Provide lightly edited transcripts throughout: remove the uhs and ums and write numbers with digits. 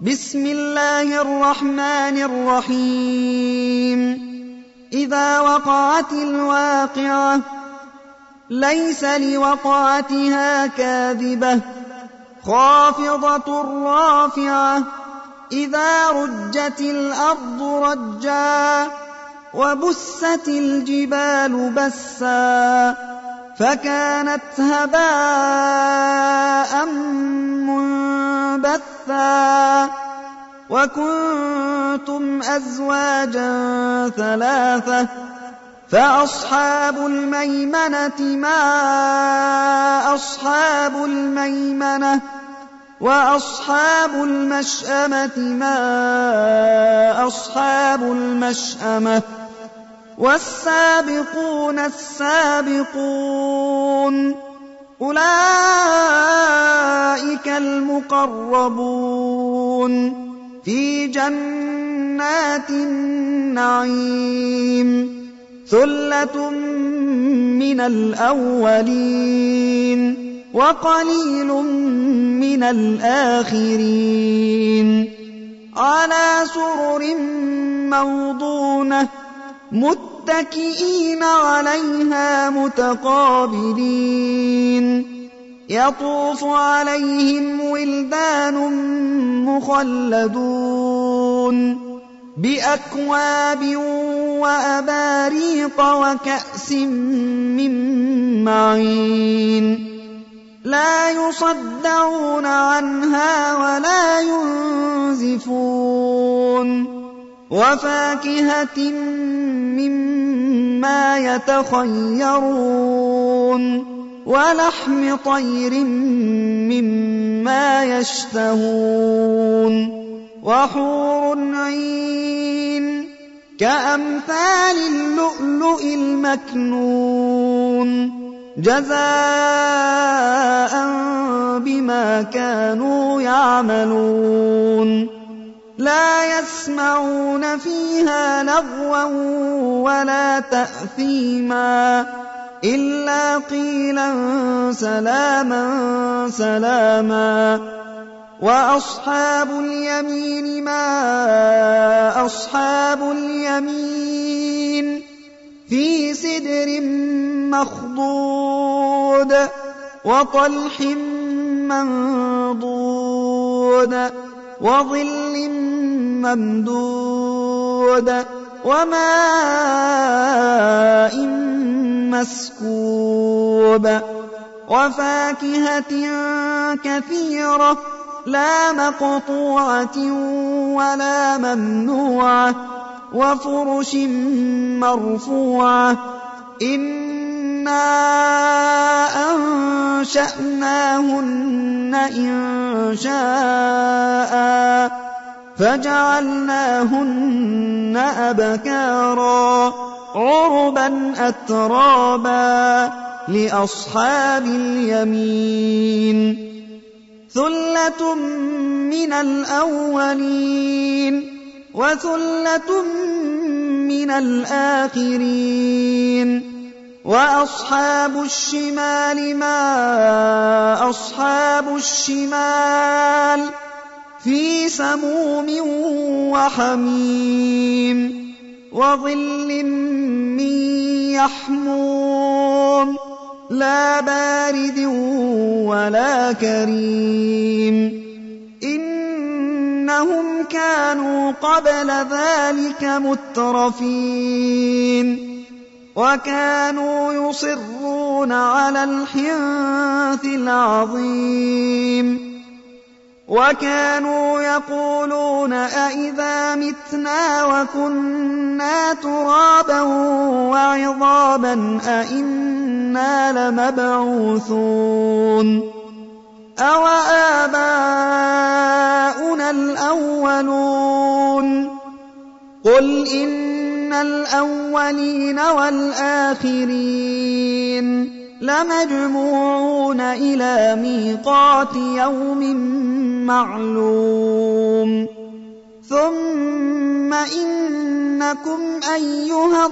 بسم الله الرحمن الرحيم. إذا وقعت الواقعة ليس لوقعتها كاذبة خافضة رافعة إذا رجت الأرض رجا وبست الجبال بسا فكانت هباء منبثا وكنتم أزواجا ثلاثة فأصحاب الميمنة ما أصحاب الميمنة وأصحاب المشأمة ما أصحاب المشأمة والسابقون السابقون أولئك المقربون في جنات النعيم ثلة من الأولين وقليل من الآخرين على سرر موضونة متكئين عليها متقابلين يطوف عليهم ولدان مخلدون بأكواب وأباريق وكأس من معين لا يصدعون عنها ولا ينزفون وفاكهة مما يتخيرون ولحم طير مما يشتهون وحور عين كأمثال اللؤلؤ المكنون جزاء بما كانوا يعملون لا يسمعون فيها لغوا ولا تأثيما إلا قيلا سلاما سلاما وأصحاب اليمين ما أصحاب اليمين في سدر مخضود وطلح منضود وظل ممدود وماء مسكوب وفاكهة كثيرة لا مقطوعة ولا ممنوعة وفرش مرفوعة إنا أنشأناهن إنشاء فجعلناهن أبكارا عربا أترابا لأصحاب اليمين ثلة من الأولين وثلة من الآخرين وأصحاب الشمال ما أصحاب الشمال في سموم وحميم وظل من يحموم لا بارد ولا كريم إنهم كانوا قبل ذلك مترفين وكانوا يصرون على الحنث العظيم وكانوا يقولون أئذا متنا وكنا ترابا وعظاما أئنا لمبعوثون أو آباؤنا الأولون قل إن الأولين والآخرين لمجموعون إلى ميقات يوم معلوم ثم إنكم أيها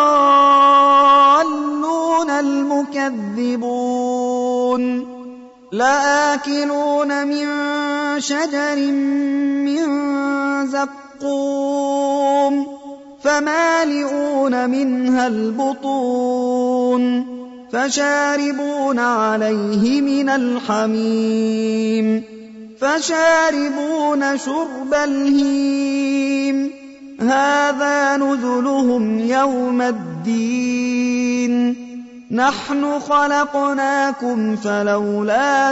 الضالون المكذبون لآكلون من شجر من زقوم فمالئون منها البطون فشاربون عليه من الحميم فشاربون شرب الهيم هذا نزلهم يوم الدين نحن خلقناكم فلولا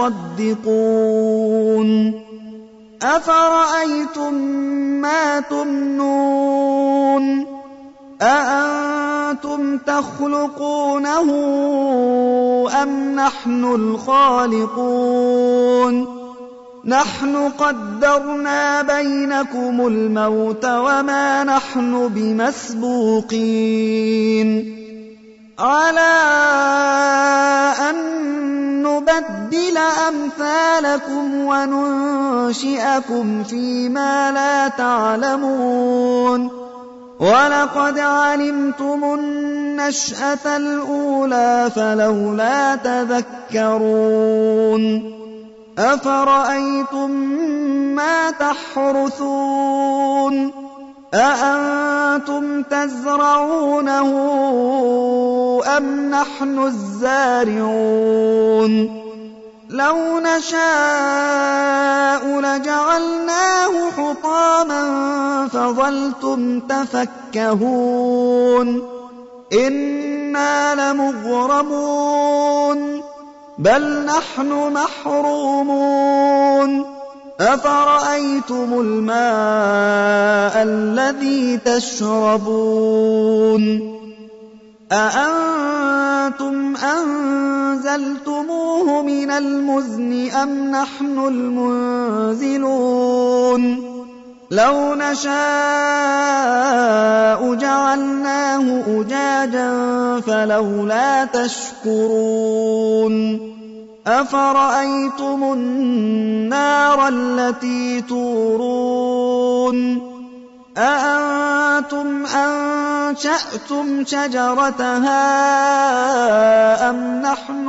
تصدقون أفرأيتم ما تمنون أأنتم تخلقونه أم نحن الخالقون نحن قدرنا بينكم الموت وما نحن بمسبوقين على أن نبدل أمثالكم وننشئكم فيما لا تعلمون ولقد علمتم النشأة الأولى فلولا تذكرون أفرأيتم ما تحرثون أأنتم تزرعونه أم نحن الزارعون لو نشاء لجعلناه حطاما فظلتم تفكهون إنا لمغرمون بل نحن محرومون أفرأيتم الماء الذي تشربون أأنتم أنزلتموه من المزن أم نحن المنزلون لو نشاء جعلناه أجاجا فلولا تشكرون أفرأيتم النار التي تورون أأنتم أنشأتم شجرتها أم نحن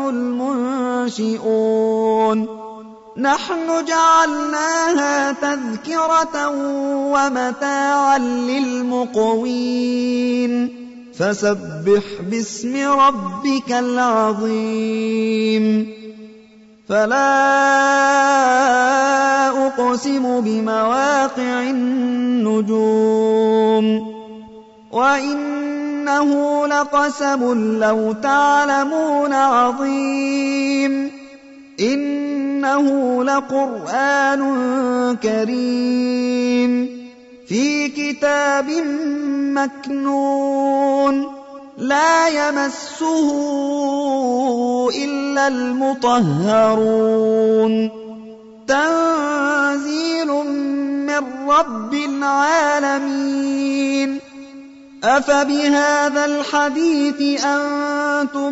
المنشئون نحن جعلناها تذكرة ومتاعا للمقوين فسبح باسم ربك العظيم فلا أقسم بمواقع النجوم وإنه لقسم لو تعلمون عظيم إنه لقرآن كريم في كتاب مكنون لا يمسه إلا المطهرون تنزيل من رب العالمين أفبهذا الحديث أنتم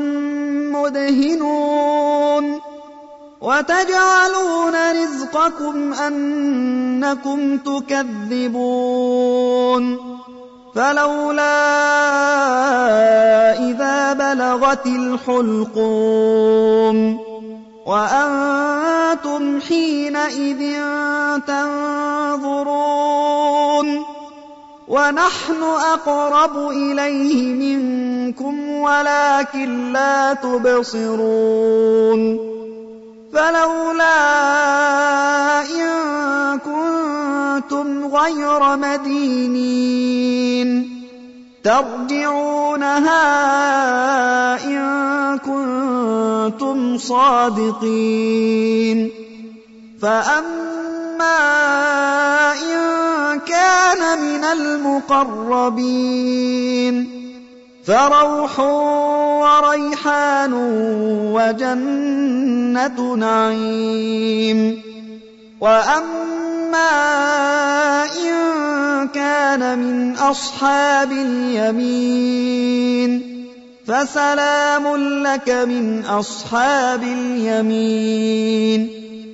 مدهنون وتجعلون رزقكم أنكم تكذبون فلولا إذا بلغت الحلقوم وأنتم حينئذ تنظرون ونحن أقرب إليه منكم ولكن لا تبصرون فلولا إن كنتم غير مدينين ترجعونها إن كنتم صادقين فأما إن كان من المقربين فروح وريحان وجنة نعيم وأما إن كان من أصحاب اليمين فسلام لك من أصحاب اليمين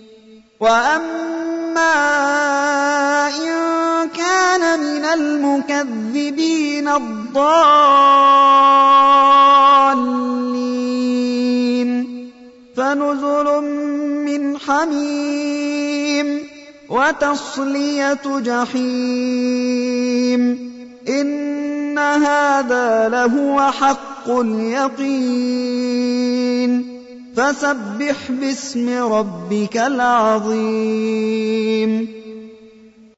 وأما إن كان من المكذبين الضالين فنزل حميم وتصلية جحيم إن هذا لهو حق اليقين فسبح باسم ربك العظيم